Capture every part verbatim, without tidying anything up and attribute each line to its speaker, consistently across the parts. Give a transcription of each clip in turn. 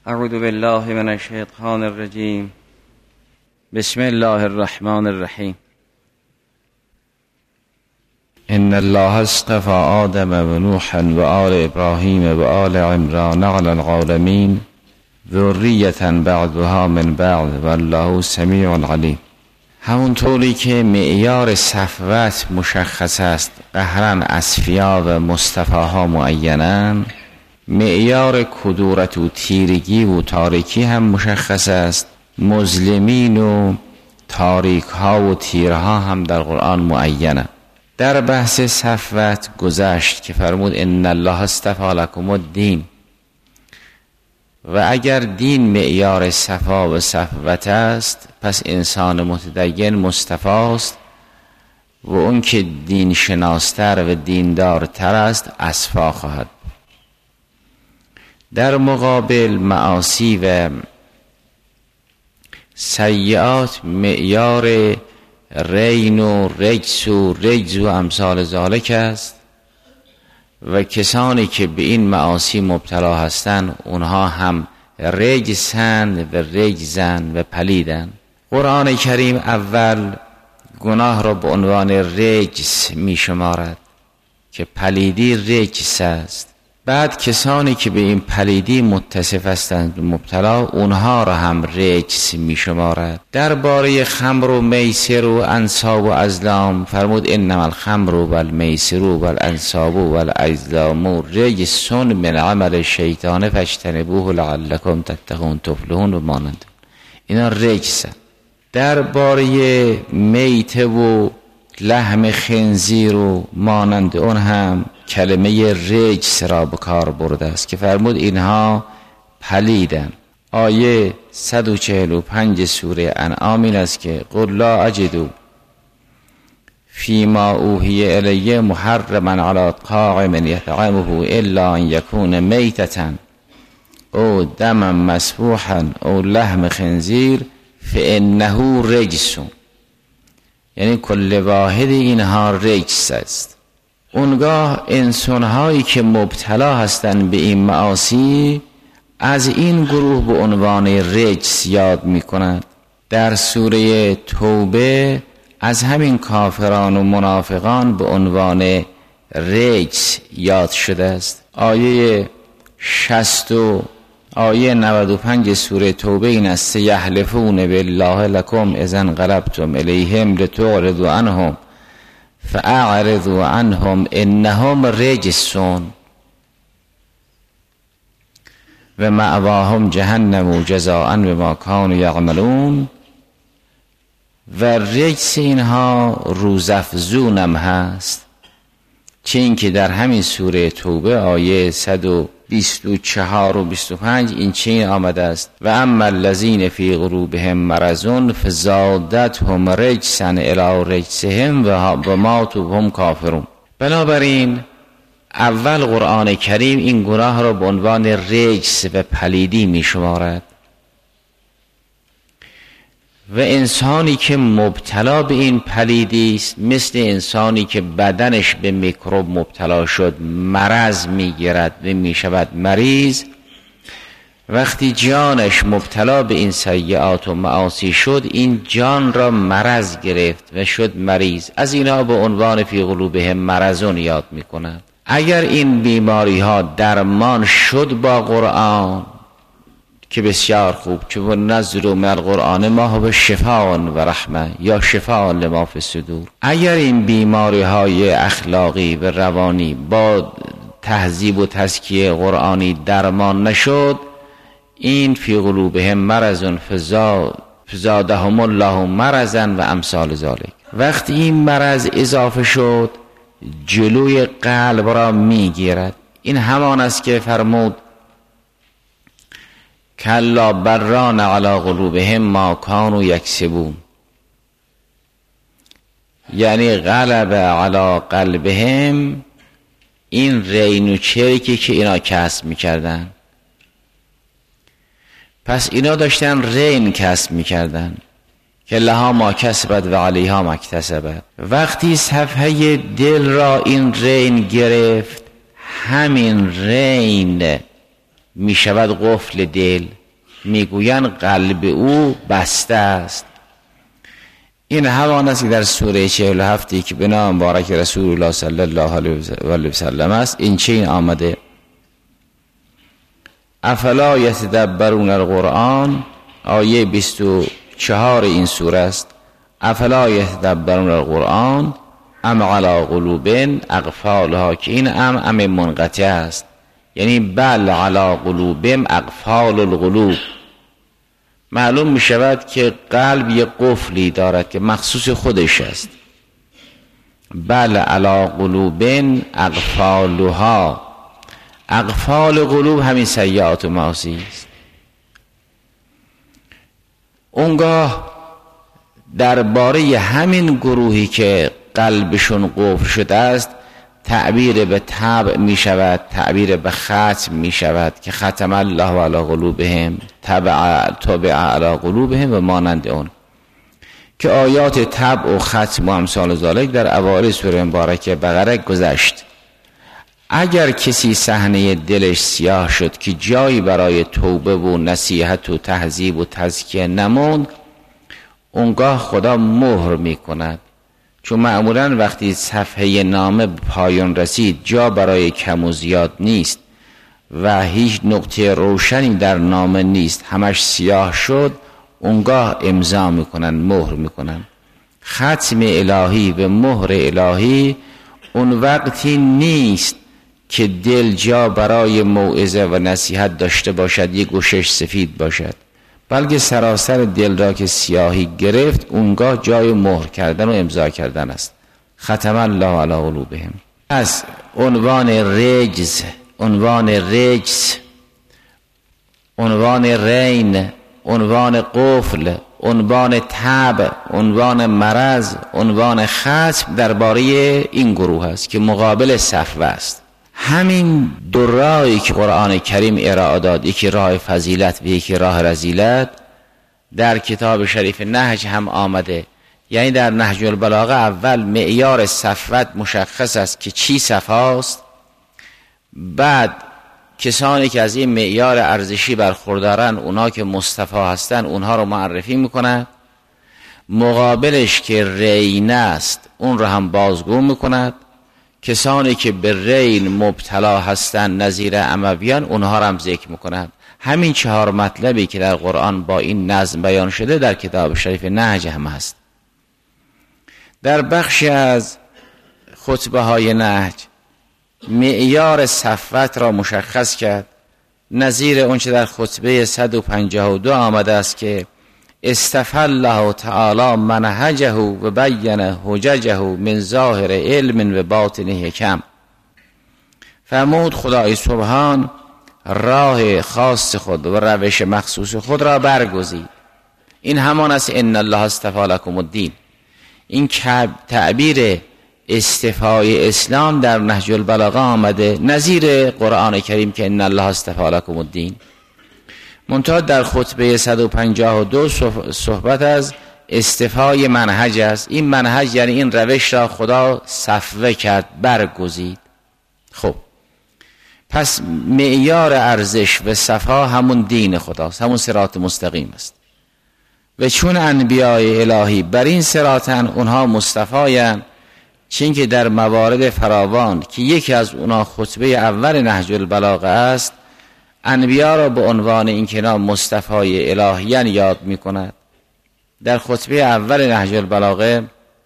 Speaker 1: اعوذ بالله من الشیطان الرجیم. بسم الله الرحمن الرحیم. ان الله اصطفى آدم و نوحا و آل ابراهیم و آل عمران على العالمین ذریة بعضها من بعض والله سمیع علیم. همونطوری که معیار صفوت مشخص است، قهرن اصفیا و مصطفاها معینن، معیار کدورت و تیرگی و تاریکی هم مشخص است. مظلمین و تاریک ها و تیرها هم در قرآن معینه. در بحث صفوت گذشت که فرمود ان الله اصطفى لكم الدین، و اگر دین معیار صفا و صفوت است، پس انسان متدین مصطفاست و اون که دین شناستر و دیندارتر است اصفا خواهد. در مقابل معاصی و سیئات معیار رین و رجس و رجز و امثال ذالک است و کسانی که به این معاصی مبتلا هستند اونها هم رجسند و رجزند و پلیدند. قرآن کریم اول گناه را به عنوان رجس می شمارد که پلیدی رجس است. بعد کسانی که به این پلیدی متصف هستند مبتلا، اونها را هم رجس می شمارد. درباره خمر و میسر و انصاب و ازلام فرمود انما الخمر و المیسر و الانصاب و الازلام رجس من عمل الشیطان فاجتنبوه لعلکم تتقون تفلحون و مانند اینا رجس. درباره میته و لحم خنزیر و مانند اون هم کلمه رجس را به کار برده است که فرمود اینها پلیدن. آیه صد و چهل و پنج سوره انعام این است که قل لا اجد فیما اوحی الی محرما علی طاعم یطعمه الا ان یکون میتة او دما مسفوحا او لحم خنزیر فانه رجس، یعنی کل واحد اینها رجس است. اونگاه انسانهایی که مبتلا هستند به این معاصی از این گروه به عنوان رجس یاد می کنند. در سوره توبه از همین کافران و منافقان به عنوان رجس یاد شده است. آیه شصت و آیه نود و پنج سوره توبه این است سیحلفون بالله لکم اذا انقلبتم الیهم لتعرضوا عنهم فاعرضوا عنهم انهم رجسون و مأواهم جهنم جزاء بما كانوا یعملون. و رجس اینها روزافزونم هست، چه این که در همین سوره توبه آیه صد و بیست و چهار و بیست و پنج این چین آمده است و اما الذین فی قلوبهم مرض فزادتهم رجسا الی رجسهم و ماتوا هم کافرون. بنابراین اول قرآن کریم این گناه را به عنوان رجس و پلیدی می شمارد و انسانی که مبتلا به این پلیدی است مثل انسانی که بدنش به میکروب مبتلا شد مرض میگیرد و میشود مریض. وقتی جانش مبتلا به این سیئات و معاصی شد این جان را مرض گرفت و شد مریض. از اینا به عنوان فی قلوبهم مرضون یاد میکنند. اگر این بیماری ها درمان شد با قرآن که بسیار خوب، چون نزل من القرآن ما هو شفاء و رحمه یا شفاء لما فی الصدور. اگر این بیماری های اخلاقی و روانی با تهذیب و تزکیه قرآنی درمان نشد این فی قلوبهم مرض فزادهم الله مرضا و امثال ذلک. وقتی این مرض اضافه شد جلوی قلب را میگیرد. این همان است که فرمود کلا بران علی قلوبهم ما کانوا یکسبون، یعنی غلب علی قلبهم این رین و چرکی که اینا کسب میکردن. پس اینا داشتن رین کسب میکردن که لها ما کسبت و علیها ما اکتسبت. وقتی صفحه دل را این رین گرفت همین رین می شود قفل دل، میگویند قلب او بسته است. این همان است که در سوره چهل و هفت که به نام مبارک رسول الله صلی الله علیه و سلم است این چنین آمده: افلا یتدبرون القرآن، آیه بیست و چهار این سوره است. افلا یتدبرون القرآن ام علی قلوب اقفالها، که این ام ام منقطع است، یعنی بل علی قلوبهم اقفال القلوب. معلوم می شود که قلب یک قفلی دارد که مخصوص خودش است. بل علی قلوبهم اقفالها، اقفال قلوب همین سیئات و معاصی است. اونگاه درباره همین گروهی که قلبشون قفل شده است تعبیر به طبع می شود، تعبیر به ختم می شود که ختم الله علی قلوبهم طبع طبع علی قلوبهم و مانند اون، که آیات طبع و ختم و امثال ذالک در اوایل سوره مبارکه بقره گذشت. اگر کسی صحنه دلش سیاه شد که جایی برای توبه و نصیحت و تهذیب و تزکیه نموند، اونگاه خدا مهر می کند. چون معمولا وقتی صفحه نامه پایان رسید جا برای کم و زیاد نیست و هیچ نقطه روشنی در نامه نیست، همش سیاه شد، اونگاه امضا میکنن، مهر میکنن. ختم الهی و مهر الهی اون وقتی نیست که دل جا برای موعظه و نصیحت داشته باشد، یک گوشش سفید باشد، بلکه سراسر دل را که سیاهی گرفت اونگاه جای مهر کردن و امضا کردن است. ختم الله علی قلوبهم. از عنوان رجز، عنوان رجز، عنوان رین، عنوان قفل، عنوان تب، عنوان مرض، عنوان ختم درباره این گروه است که مقابل صفوه است. همین دو راهی که قرآن کریم ارائه داد، یکی راه فضیلت و یکی راه رذیلت، در کتاب شریف نهج هم آمده. یعنی در نهج البلاغه اول معیار صفوت مشخص است که چی صفاست، بعد کسانی که از این معیار ارزشی برخوردارن، اونا که مصطفی هستن، اونها رو معرفی میکنند. مقابلش که رین است اون رو هم بازگو میکند. کسانی که به رین مبتلا هستند نظیر امویان، اونها رو هم ذکر میکنند. همین چهار مطلبی که در قرآن با این نظم بیان شده در کتاب شریف نهج هم هست. در بخشی از خطبه های نهج معیار صفوت را مشخص کرد، نظیر اون چه در خطبه صد و پنجاه و دو آمده است که استفى الله تعالی منهجه و بین حججه من ظاهر علم و باطن حکم. فرمود خدای سبحان راه خاص خود و روش مخصوص خود را برگزید. این همان است ان الله اصطفی لکم الدین. این تعبیر استفای اسلام در نهج البلاغه آمده نظیر قرآن کریم که ان الله اصطفی لکم الدین. منتها در خطبه صد و پنجاه و دو صحبت از استفای منهج است. این منهج یعنی این روش را خدا صفوه کرد، برگزید. خب پس معیار ارزش و صفا همون دین خداست، همون صراط مستقیم است. و چون انبیای الهی بر این صراطن، اونها مصطفایان، چون که در موارد فراوان که یکی از اونها خطبه اول نهج البلاغه است، انبیا را به عنوان این که اینا مصطفای الهیان یاد می کند. در خطبه اول نهج البلاغه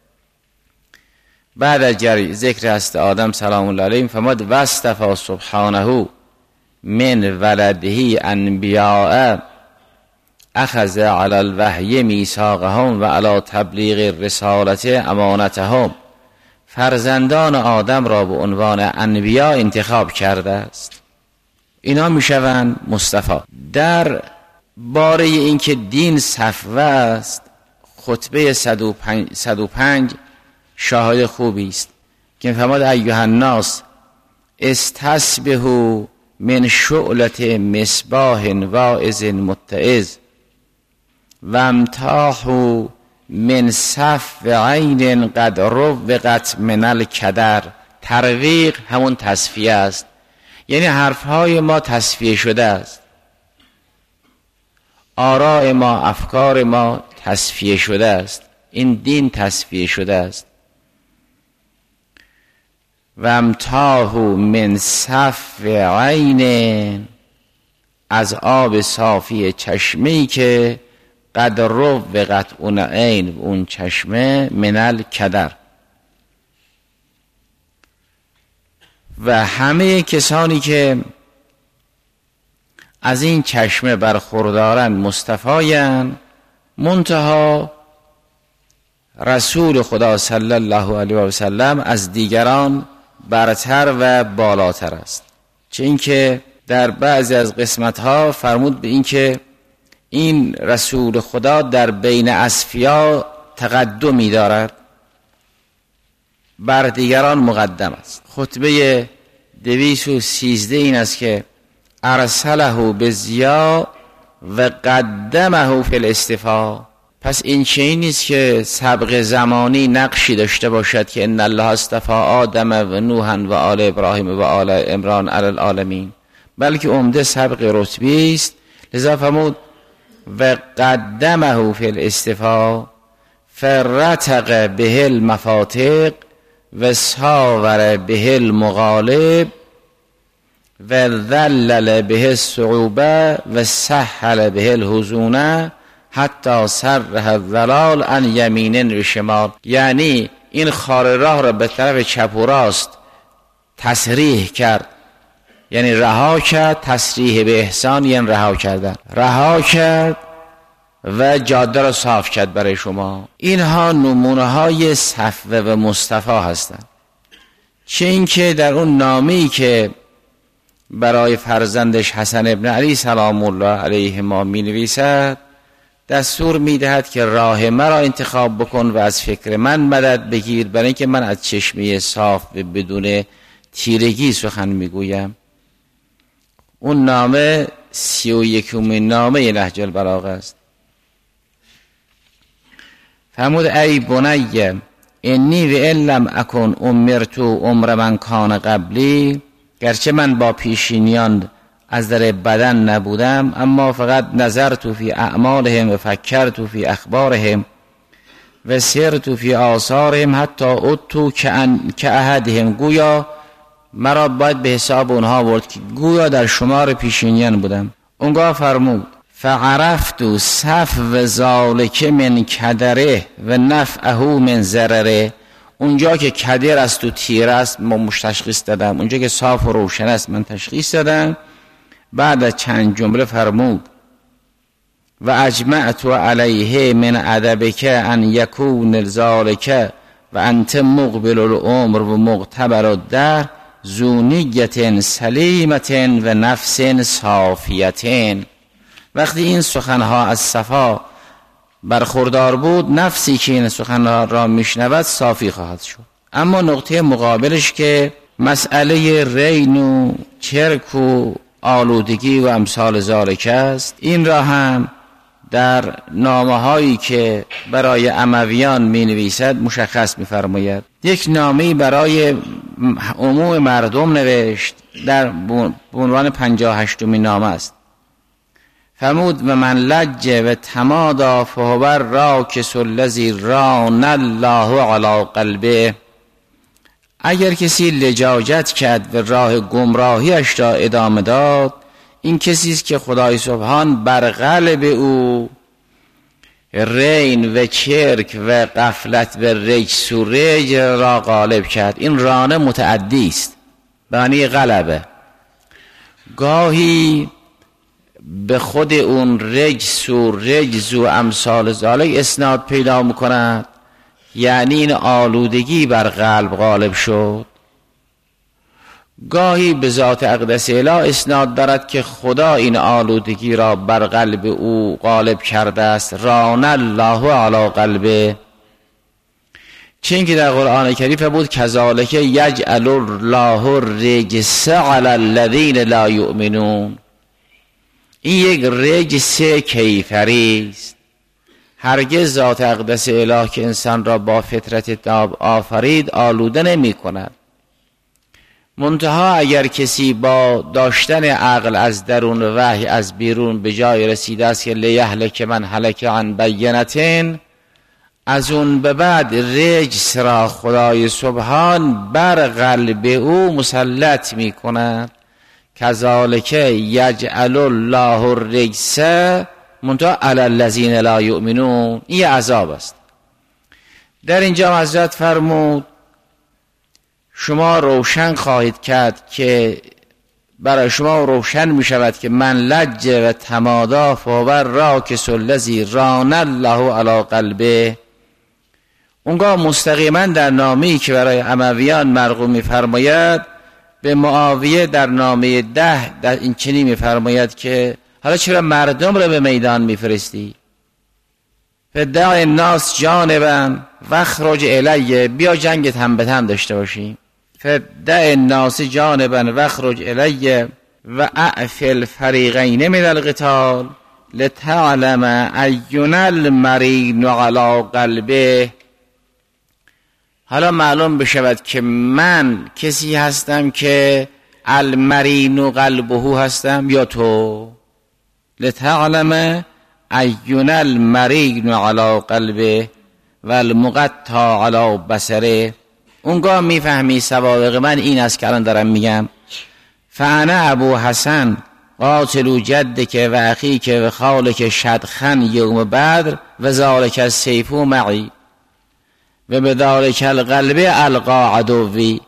Speaker 1: بعد از ذکر است آدم سلام الله علیه فرمود واصطفی سبحانه من ولده انبیاء اخذ علی الوحی میثاقهم و علی تبلیغ رسالت امانتهم. فرزندان آدم را به عنوان انبیا انتخاب کرده است، اینا میشوند مصطفی. در باره اینکه دین صفوه است، خطبه صد و پنج شاهد خوبی است که فرمود ایها الناس استسبحوا من شعلة مصباح واعظ متعظ و امتاحوا من صف عین قد روقت من الکدر. ترویق همون تصفیه است، یعنی حرفهای ما تصفیه شده است، آراء ما، افکار ما تصفیه شده است، این دین تصفیه شده است. و امتاه من صف عین، از آب صافی چشمه‌ای که قد روقت اون عین، اون چشمه من الکدر. و همه کسانی که از این چشمه برخوردارن مصطفایان، منتها رسول خدا صلی الله علیه و سلم از دیگران برتر و بالاتر است. چه اینکه در بعضی از قسمت‌ها فرمود به این که این رسول خدا در بین اصفیا تقدمی دارد، بر دیگران مقدم است. خطبه دویست و سیزده این است که ارسله بضیا و قدمه فی الاصطفا. پس این چیزی نیست که سبق زمانی نقشی داشته باشد که ان الله اصطفى آدم و نوحا و آل ابراهیم و آل عمران علی العالمین، بلکه عمده سبق رتبی است. لذا فرمود و قدمه فی الاصطفا فرتق به المفاتق و ساور به المغالب و ذلل به الصعوبه و سهل به الحزونه حتی سره الظلال عن یمین و شمال. یعنی این خار راه را به طرف چپ و راست تصریح کرد، یعنی رها کرد. تصریح به احسان یعنی رها کردن، رها کرد و جاده را صاف کرد برای شما. اینها نمونه های صفوه و مصطفی هستند. چه اینکه در اون نامه‌ای که برای فرزندش حسن ابن علی سلام الله علیه ما می نویسد، دستور می دهد که راه مرا انتخاب بکن و از فکر من مدد بگیر، برای اینکه من از چشمه صاف و بدون تیرگی سخن می گویم. اون نامه سی و یکمین نامه نهج البلاغه است. فرمود ای بنی انی و ان لم اکن امرت عمر من کان قبلی، گرچه من با پیشینیان از در بدن نبودم، اما فقط نظرت فی اعمالهم و فکرت فی اخبارهم و سرت فی آثارهم حتی اتو که احدهم، گویا مرا باید به حساب اونها برد که گویا در شمار پیشینیان بودم. اونگاه فرمود فعرفت صفو ذالک من کدره و نفعه من ضرره. اونجا که کدر است و تیر است من تشخیص دادم، اونجا که صاف و روشن است من تشخیص دادم. بعد از چند جمله فرمود و اجمعت علیه من ادبک ان یکون ذالک و انت مقبل العمر و مقتبل الدهر ذو نیة سلیمة و نفس صافیة. وقتی این سخنها از صفا برخوردار بود، نفسی که این سخنها را میشنود صافی خواهد شد. اما نقطه مقابلش که مسئله رین و چرک و آلودگی و امثال ذالک است، این را هم در نامه هایی که برای امویان می نویسد مشخص می فرماید. یک نامه برای عموم مردم نوشت، در عنوان پنجاه و هشتمین نامه است. فرمود و من لج و تمادا فهو راکس الذی ران الله علی قلبه. اگر کسی لجاجت کرد و راه گمراهیش را ادامه داد، این کسی است که خدای سبحان بر قلب او رین و چرک و غفلت و رجس و رج را غالب کرد. این رانه متعدی است، معنی غلبه. گاهی به خود اون رجس و رجز و امثال ذالک اسناد پیدا میکند، یعنی این آلودگی بر قلب غالب شد. گاهی به ذات اقدس اله اسناد دارد که خدا این آلودگی را بر قلب او غالب کرده است، ران الله علی قلبه. چون که در قرآن کریم بود کذالک یجعل الله الرجس علی الذین لا یؤمنون. این یک رجس کیفری است. هرگز ذات اقدس اله که انسان را با فطرت تاب آفرید آلوده نمی کند. منتها اگر کسی با داشتن عقل از درون وحی از بیرون به جای رسیده است که لیهلک من هلک عن بینتین، از اون به بعد رجس را خدای سبحان بر قلب او مسلط می کند. کذالک یجعل الله الرجس منتها علی الذین لا یؤمنون. این عذاب است. در اینجا حضرت فرمود شما روشن خواهید کرد که برای شما روشن می شود که من لج و تمادا فاور راکس الذی ران الله علی قلبه. اونگاه مستقیما در نامه‌ای که برای امویان مرقوم می فرماید به معاویه در نامه ده در این چنین می فرماید که حالا چرا مردم را به میدان می فرستی؟ فدع الناس جانبا وخرج الیه، بیا جنگ تن به تن داشته باشیم. فدع الناس جانبا وخرج الیه و اعف الفریقین من القتال لتعلم اینا المرین علی قلبه. حالا معلوم بشود که من کسی هستم که المرین قلبه هستم یا تو. لتعلم اینا المرین علی قلبه و المقطع علی بصره. اونگاه میفهمی سوابق من این است که الان دارم میگم. فانا ابو حسن قاتل جدک و اخیک و خالک شدخن یوم بدر و ذالک السیف معی و بذالک القلب القا عدوی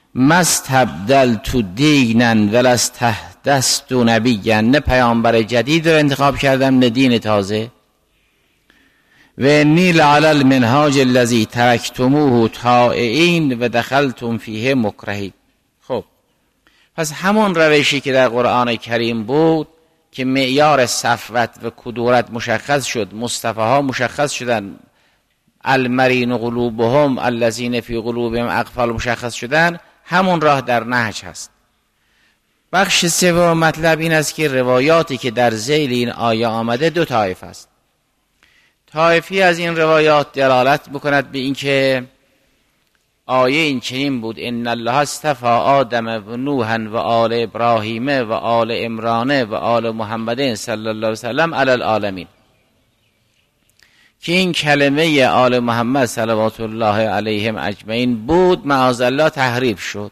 Speaker 1: مستبدلت دینا ولستحدثت نبیا. نه پیامبر جدید رو انتخاب کردم نه دین تازه. و انی لعلی المنهاج الذی ترکتموه طائعین و دخلتم فیه مکرهین. خب پس همون روشی که در قرآن کریم بود که معیار صفوت و کدورت مشخص شد، مصطفی ها مشخص شدن، المرین قلوبهم الذین فی قلوبهم اقفال مشخص شدن، همون راه در نهج هست. بخش سوم مطلب این است که روایاتی که در ذیل این آیه آمده دو طایفه است. طایفی از این روایات دلالت می‌کند به اینکه آیه این چنین بود ان الله اصطفى آدم و نوح و آل ابراهیم و آل عمران و آل محمد صلی الله علیه و سلم علی العالمین، که این کلمه آل محمد صلوات الله علیهم اجمعین بود معاذالله تحریف شد.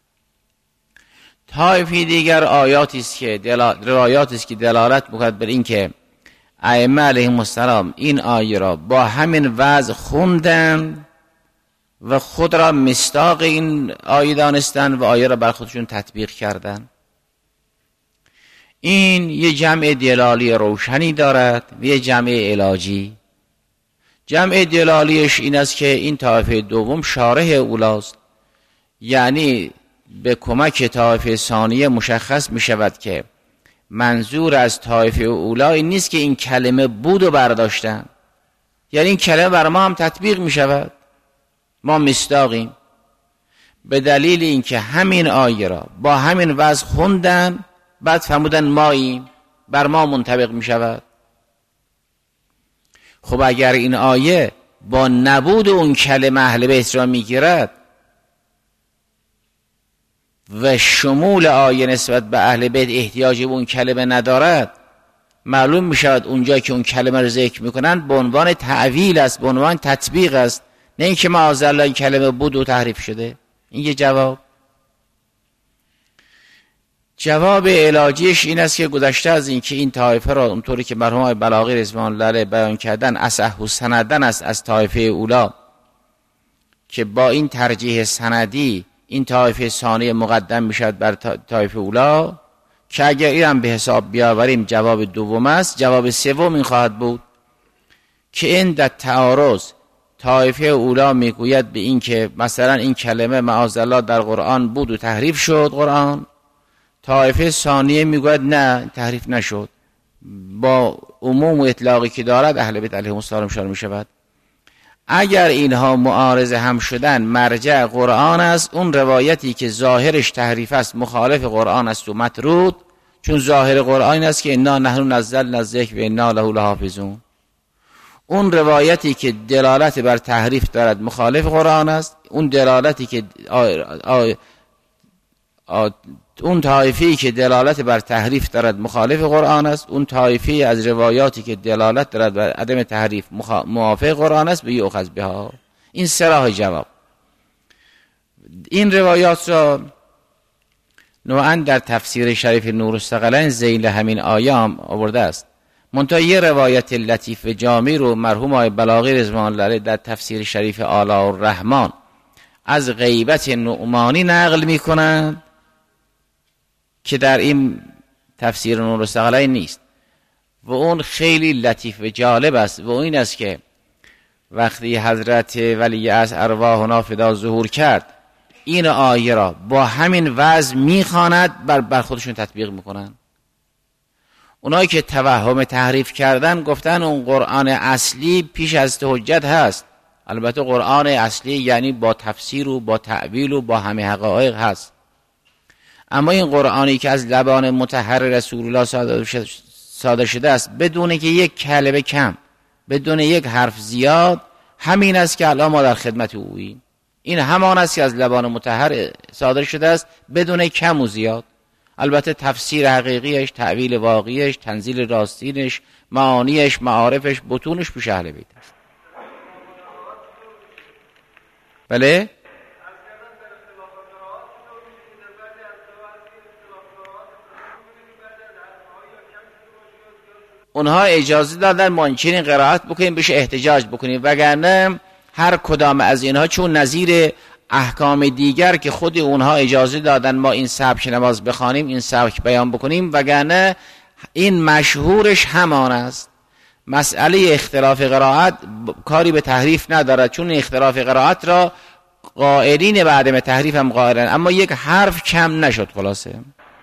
Speaker 1: طایفی دیگر آیاتی است که روایاتی است که دلالت می‌کند بر اینکه ائمه علیهم السلام این آیه را با همین وضع خوندن و خود را مصداق این آیه دانستن و آیه را بر خودشون تطبیق کردن. این یه جمع دلالی روشنی دارد و یه جمع علاجی. جمع دلالیش این است که این طایفه دوم شارح اولاست، یعنی به کمک طایفه ثانیه مشخص می شود که منظور از طایفه اولا این نیست که این کلمه بود و برداشتن، یعنی این کلمه بر ما هم تطبیق می شود، ما مصداقیم، به دلیل اینکه همین آیه را با همین وضع خوندن بعد فرمودن ماییم، بر ما منطبق می شود. خب اگر این آیه با نبود اون کلمه اهل بیت را می گیرد و شمول آیه نسبت به اهل بیت احتیاجی به اون کلمه ندارد، معلوم می شود اونجا که اون کلمه رو ذکر می کنند به عنوان تعویل است، به عنوان تطبیق است، نه اینکه معاذالله این کلمه بود و تحریف شده. این یه جواب. جواب علاجیش این است که گذشته از این که این طایفه را اونطوری که مرحوم بلاغی رضوان الله علیه بیان کردن اصح سندن است از طایفه اولا، که با این ترجیح سندی این طایفه ثانیه مقدم میشد بر طایفه اولا، که اگر این هم به حساب بیاوریم جواب دوم است. جواب سوم این خواهد بود که این در تعارض طایفه اولا میگوید به این که مثلا این کلمه معاذالله در قرآن بود و تحریف شد قرآن، طایفه ثانیه میگوید نه تحریف نشد، با عموم و اطلاقی که دارد اهل بیت علیهم السلام شامل میشود. اگر اینها معارض هم شدن مرجع قرآن است، اون روایتی که ظاهرش تحریف است مخالف قرآن است و مطرود، چون ظاهر قرآن است که انا نحن نزلنا الذکر و انا له لحافظون. اون روایتی که دلالت بر تحریف دارد مخالف قرآن است، اون دلالتی که اون طایفه‌ای که دلالت بر تحریف دارد مخالف قرآن است، اون طایفه از روایاتی که دلالت دارد بر عدم تحریف موافق قرآن است، به یؤخذ بها. این سه راه جواب. این روایات را نوعا در تفسیر شریف نورالثقلین ذیل همین آیام آورده است. منتها یه روایت لطیف جامی رو مرحوم آقای بلاغی رضوان الله علیه در تفسیر شریف آلاء الرحمن از غیبت نعمانی نقل میکنند که در این تفسیر نورالثقلین نیست و اون خیلی لطیف و جالب است و این است که وقتی حضرت ولی از ارواحنا فدا ظهور کرد این آیه را با همین وضع میخواند بر, بر خودشون تطبیق میکنن. اونایی که توهم تحریف کردن گفتن اون قرآن اصلی پیش از حجت هست. البته قرآن اصلی یعنی با تفسیر و با تعویل و با همه حقایق هست، اما این قرآنی که از لبان مطهر رسول الله صادر شده است بدون که یک کلمه کم، بدون یک حرف زیاد، همین است که الان ما در خدمت اوییم. این همان است که از لبان مطهر صادر شده است بدون کم و زیاد. البته تفسیر حقیقیش، تعویل واقعیش، تنزیل راستینش، معانیش، معارفش، بطونش پیش اهل بیت است. بله؟ اونها اجازه دادن ما این قرائت بکنیم بهش احتجاج بکنیم، وگرنه هر کدام از اینها چون نظیر احکام دیگر که خود اونها اجازه دادن ما این سبک نماز بخوانیم، این سبک بیان بکنیم، وگرنه این مشهورش همان است. مسئله اختلاف قرائت کاری به تحریف ندارد، چون اختلاف قرائت را قائلین به عدم تحریف هم قائلن، اما یک حرف کم نشد. خلاصه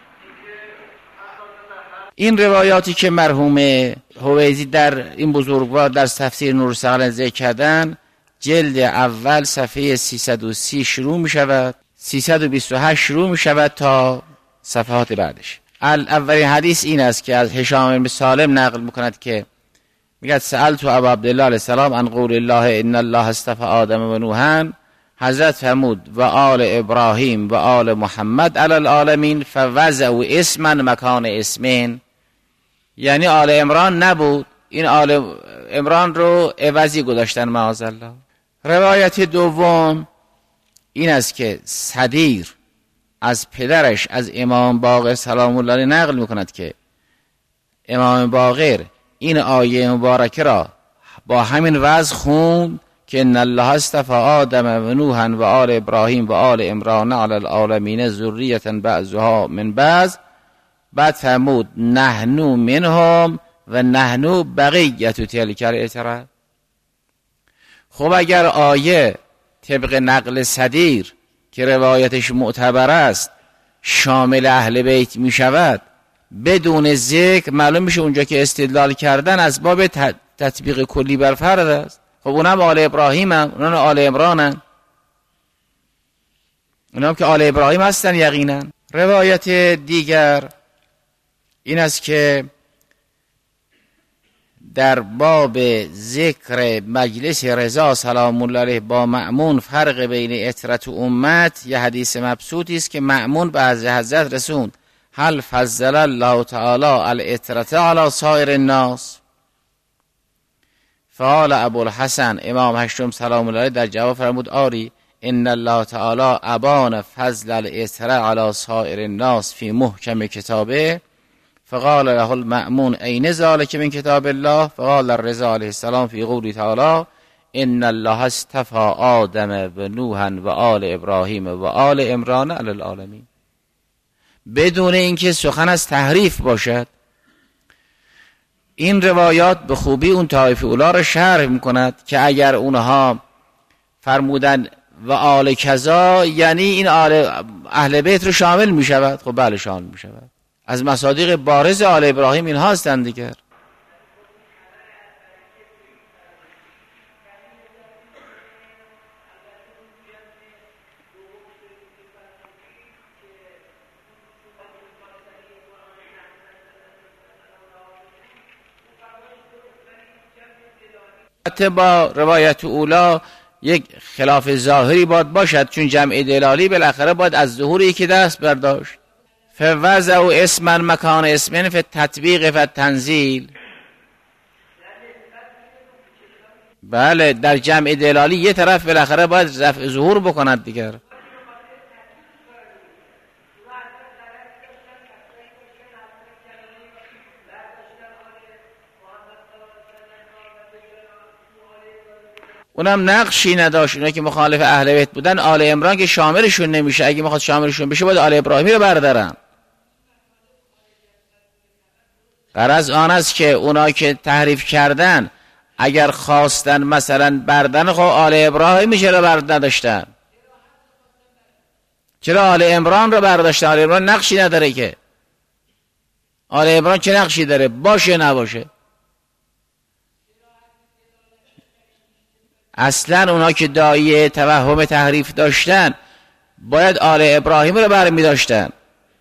Speaker 1: این روایاتی که مرحوم حویزی در این بزرگوار در تفسیر نورالثقلین ذکر کردن، جلد اول صفحه سیصد و سی شروع می شود، سیصد و بیست و هشت شروع می شود تا صفحات بعدش. اولین حدیث این است که از هشام بن سالم نقل میکند که میگه سألت ابا عبدالله علیه السلام عن قول الله ان الله اصطفى آدم و نوحا. حضرت فرمود و آل ابراهیم و آل محمد علی العالمین فوضعوا اسما مکان اسمین. یعنی آل عمران نبود، این آل عمران رو عوضی گذاشتن معاذالله. روایت دوم این است که صدیر از پدرش از امام باقر سلام الله علیه نقل میکند که امام باقر این آیه مبارکه را با همین وضع خوند که ان الله اصطفى آدم و نوحا و آل ابراهیم و آل عمران علی العالمین ذریة بعضها من بعض. بعد فرمود نحنو منهم و نحنو بقیت تلک الاتره. خب اگر آیه طبق نقل صدیر که روایتش معتبر است شامل اهل بیت می شود، بدون ذکر معلوم میشه اونجا که استدلال کردن از باب تطبیق کلی بر فرد است. خب اونم آل ابراهیم هم، اونم آل عمران هم، اونم که آل ابراهیم هستن یقینا. روایت دیگر این است که در باب ذکر مجلس رضا سلام الله علیه با مأمون فرق بین اطرت و امت یه حدیث مبسوطی است که مأمون به حضرت رسوند هل فضل الله تعالی الاطرت علی سایر الناس. فقال ابوالحسن امام هشتم سلام الله علیه در جواب فرمود آری ان الله تعالی ابان فضل الاطرت علی سایر الناس فی محکم کتابه. فقال له المأمون این ذلک من کتاب الله. فقال الرضا علیه السلام فی قوله تعالی ان الله اصطفى آدم و نوحا و آل ابراهیم و آل عمران علی العالمین، بدون اینکه سخن از تحریف باشد. این روایات به خوبی اون طایفه اولا را شرح میکند که اگر اونها فرمودن و آل کذا یعنی این آل اهل بیت رو شامل میشود. خب بله شامل میشود، از مصادیق بارز آل ابراهیم اینها هستند دیگر. با روایت اولا یک خلاف ظاهری باید باشد، چون جمع دلالی بالاخره باید از ظهوری که دست برداشت. فوضع اسما مکان اسمن فی تطبیق فی تنزیل. بله در جمع دلالی یه طرف بالاخره باید رفع ظهور بکند دیگر. اونم نقشی نداشت. اونا که مخالف اهل بیت بودن، آل عمران که شاملشون نمیشه، اگه میخواد شاملشون بشه باید آل ابراهیمی رو بردارن. غرض آن است که اونا که تحریف کردن اگر خواستن مثلا بردن، خب آل ابراهیمی چرا برد نداشتن؟ چرا آل عمران رو برداشتن؟ آل عمران نقشی نداره که. آل عمران چه نقشی داره؟ باشه نباشه. اصلا اونا که دایه توهم تحریف داشتن باید آل ابراهیم رو برمی داشتن.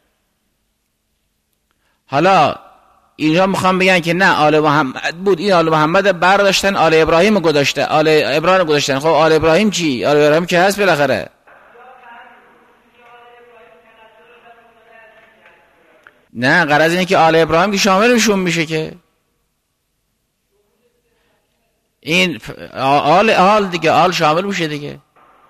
Speaker 1: حالا اینجا میخوام بگن که نه آل محمد بود، این آل محمد برداشتن آل ابراهیم گذاشته، آل ابراهیم گذاشتن. خب آل ابراهیم چی؟ آل ابراهیم که هست بالاخره. نه غرض اینه که آل ابراهیم که شاملشون میشه که این آل آل دیگه، آل شامل میشه دیگه.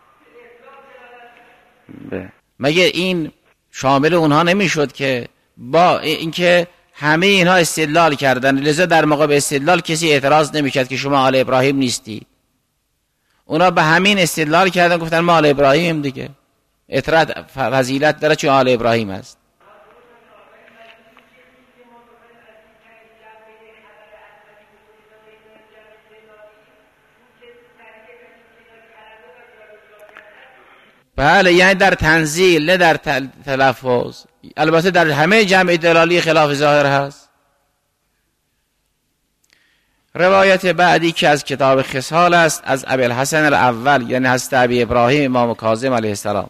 Speaker 1: مگه این شامل اونها نمیشد که با اینکه همه اینها استدلال کردن، لذا در مقابل استدلال کسی اعتراض نمیکرد که شما آل ابراهیم نیستی. اونا به همین استدلال کردن، گفتن ما آل ابراهیم دیگه، اطراد فضیلت داره چون آل ابراهیم است. بله یعنی در تنزیل نه در تلفظ. البته در همه جمع دلالی خلاف ظاهر هست. روایت بعدی که از کتاب خصال است از ابی الحسن الاول یعنی حضرت ابی ابراهیم امام کاظم علیه السلام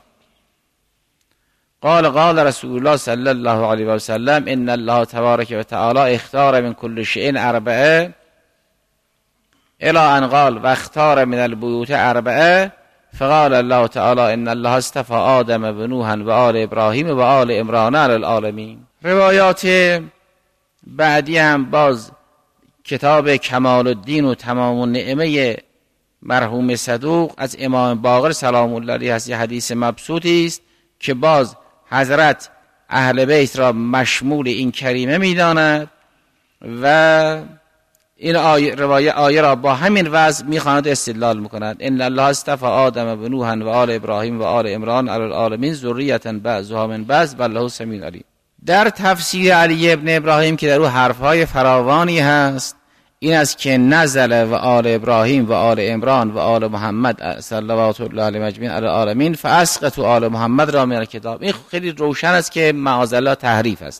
Speaker 1: قال قال رسول الله صلی الله علیه و سلم ان الله تبارک و تعالی اختار من کل شیء اربعه الی ان قال و اختار من البیوت اربعه فقال الله تعالی ان الله اصطفى آدم و نوح و آل ابراهیم و آل عمران علی العالمین. روایات بعدی هم باز کتاب کمال الدین و تمام النعمه مرحوم صدوق از امام باقر سلام الله علیه هست. یه حدیث مبسوطی است که باز حضرت اهل بیت را مشمول این کریمه می‌داند و این آیه روایه آیه را با همین وضع می‌خواند استدلال می‌کند. ان الله اصطفى آدم و نوح و آل ابراهیم و آل عمران علی العالمین ذریة بعضها من بعض والله سمیع علیم. در تفسیر علی ابن ابراهیم که در او حرف‌های فراوانی هست این است که نزل و آل ابراهیم و آل عمران و آل محمد صلوات الله علیهم اجمعین علی العالمین فاسقطوا آل محمد را من الکتاب. این خیلی روشن است که معاذالله تحریف است.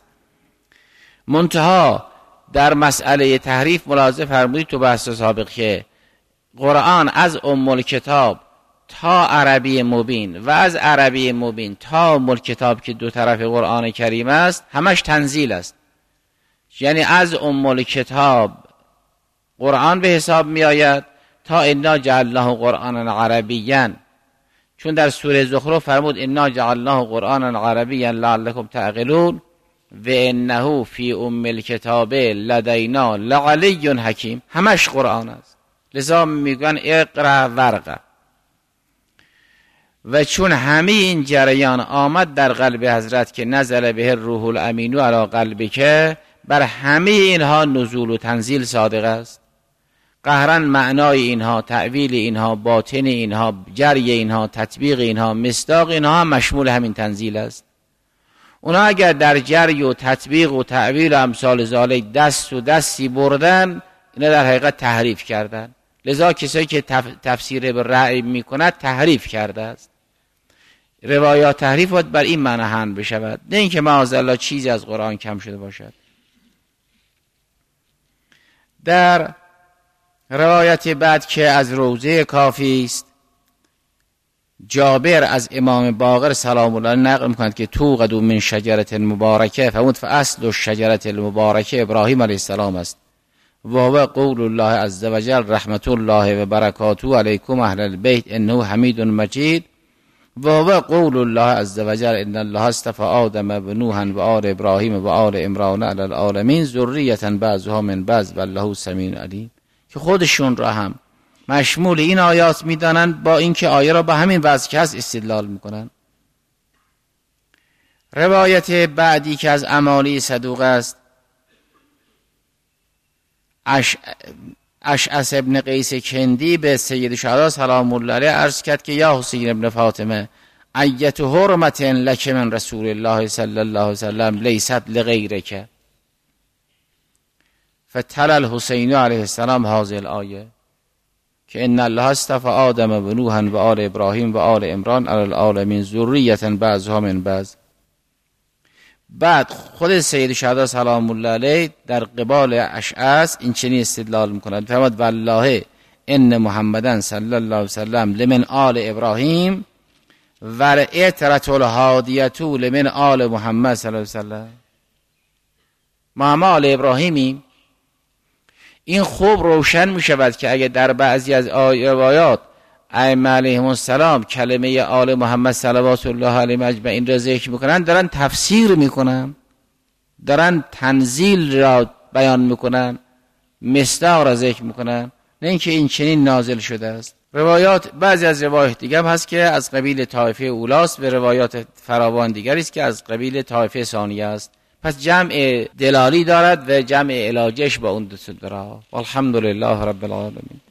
Speaker 1: منتها در مسئله تحریف ملاحظه فرمودید تو بحث سابق که قرآن از ام الکتاب تا عربی مبین و از عربی مبین تا ام الکتاب که دو طرف قرآن کریم است همش تنزیل است. یعنی از ام الکتاب قرآن به حساب می آید تا انا جعلناه قرآنا عربیا، چون در سوره زخرف فرمود انا جعلناه قرآنا عربیا لعلکم تعقلون و انه فی ام الکتاب لدینا لعلی حکیم. همش قرآن است. لذا میگن اقرا ورقه. و چون همه این جریان آمد در قلب حضرت که نزل به روح الامین علی قلبی که بر همه اینها نزول و تنزیل صادق است. قهرن معنای اینها، تأویل اینها، باطن اینها، جری اینها، تطبیق اینها، مصداق اینها هم مشمول همین تنزیل است. اونا اگر در جری و تطبیق و تأویل و امثال ذالک دست و دستی بردن اینا در حقیقت تحریف کردن. لذا کسایی که تف... تفسیر به رأی میکند تحریف کرده است. روایات تحریف باید بر این معنی حمل بشود، نه اینکه معاذالله چیزی از قرآن کم شده باشد. در روایت بعد که از روضه کافی است جابر از امام باقر سلام الله نقل می‌کند که توقد من شجرة مبارکه فمود فاصل الشجرة المبارکه ابراهیم علیه السلام است و هو قول الله عز وجل رحمت الله و برکاته علیکم اهل البیت انه حمید مجید و هو قول الله عز وجل ان الله اصطفى آدم و نوح و آل ابراهیم و آل عمران علی العالمین ذریة بعضها من بعض والله سمیع علیم، که خودشون را هم مشمول این آیات میدانند، با اینکه آیه را با همین وضع که هست استدلال میکنند. روایت بعدی که از امالی صدوق است، اش اشعث ابن قیس کندی به سید شهدا سلام الله علیه عرض کرد که یا حسین ابن فاطمه ایت حرمت لک من رسول الله صلی الله علیه وسلم لیست لغیرک، فتل الحسین علیه السلام هذه الآیه که ان الله اصطفى آدم و نوح و آل ابراهیم و آل عمران علی العالمین ذریة بعضها من بعض. بعد خود سید شهدا سلام الله علیه در قبال اشعث این چنین استدلال میکند، فرمود والله ان محمدن صلی الله علیه وسلم لمن آل ابراهیم و اعترت الهادیه لمن آل محمد صلی الله علیه وسلم. ما هم آل ابراهیمیم. این خوب روشن می شود که اگر در بعضی از روایات ائمه علیهم السلام کلمه آل محمد صلوات الله علیهم اجمعین را ذکر میکنن، دارن تفسیر میکنن، دارن تنزیل را بیان میکنن، مصداق را ذکر میکنن، نه اینکه این چنین نازل شده است. روایات بعضی از روایات دیگه هم هست که از قبیل طایفه اولاست و روایات فراوان دیگری است که از قبیل طایفه ثانیه است. پس جمع دلالی دارد و جمع علاجش با اون دو تا. والحمدلله رب العالمین.